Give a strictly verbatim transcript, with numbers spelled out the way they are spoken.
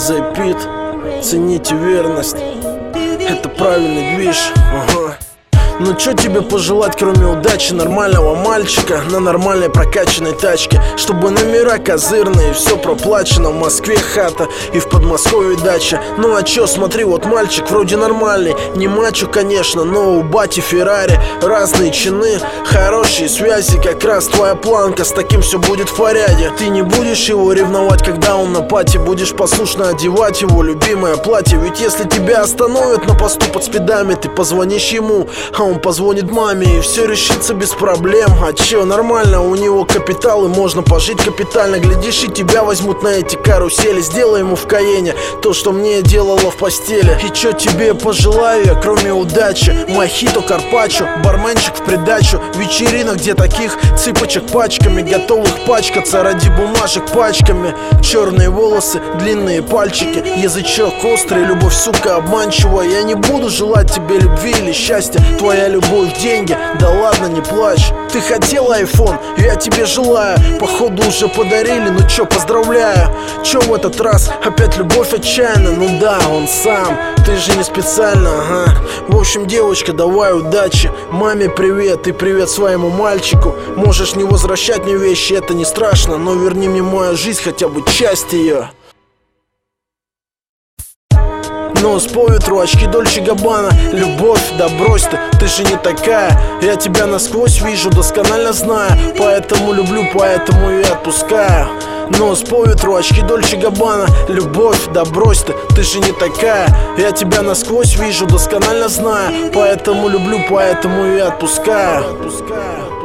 Лиза и Пит, цените верность, это правильный движ. Ага. Ну чё тебе пожелать, кроме удачи? Нормального мальчика на нормальной прокачанной тачке, чтобы номера козырные, все проплачено. В Москве хата и в Подмосковье дача. Ну а чё, смотри, вот мальчик вроде нормальный, не мачо, конечно, но у бати Феррари, разные чины, хорошие связи, как раз твоя планка. С таким все будет в порядке. Ты не будешь его ревновать, когда он на пати, будешь послушно одевать его любимое платье. Ведь если тебя остановят на посту под спидами, ты позвонишь ему, а он позвонит маме, и все решится без проблем. А че, нормально, у него капитал, и можно пожить капитально. Глядишь, и тебя возьмут на эти карусели. Сделай ему в Каене то, что мне делала в постели. И че тебе пожелаю я, кроме удачи? Мохито, карпаччо, барменчик в придачу, вечеринок, где таких цыпочек пачками, готовых пачкаться ради бумажек пачками. Черные волосы, длинные пальчики, язычок острый, любовь, сука, обманчивая. Я не буду желать тебе любви или счастья, твоя любовь, деньги, да ладно, не плачь. Ты хотел айфон, я тебе желаю. Походу уже подарили, ну чё, поздравляю. Чё в этот раз, опять любовь отчаянна? Ну да, он сам, ты же не специально, ага. В общем, девочка, давай удачи. Маме привет и привет своему мальчику. Можешь не возвращать мне вещи, это не страшно, но верни мне мою жизнь, хотя бы часть ее. Нос по ветру, очки Дольче Габбана. Любовь, да брось ты, ты же не такая. Я тебя насквозь вижу, досконально знаю, поэтому люблю, поэтому и отпускаю. Нос по ветру, очки Дольче Габбана. Любовь, да брось ты, ты же не такая. Я тебя насквозь вижу, досконально знаю, поэтому люблю, поэтому и отпускаю.